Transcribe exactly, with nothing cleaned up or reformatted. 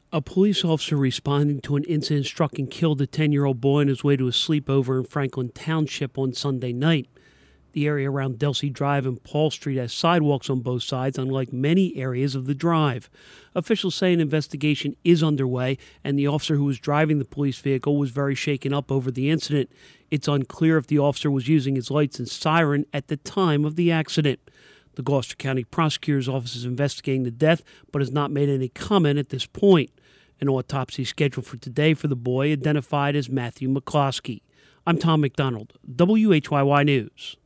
A police officer responding to an incident struck and killed a ten-year-old boy on his way to a sleepover in Franklin Township on Sunday night. The area around Delsey Drive and Paul Street has sidewalks on both sides, unlike many areas of the drive. Officials say an investigation is underway, and the officer who was driving the police vehicle was very shaken up over the incident. It's unclear if the officer was using his lights and siren at the time of the accident. The Gloucester County Prosecutor's Office is investigating the death, but has not made any comment at this point. An autopsy scheduled for today for the boy, identified as Matthew McCloskey. I'm Tom McDonald, W H Y Y News.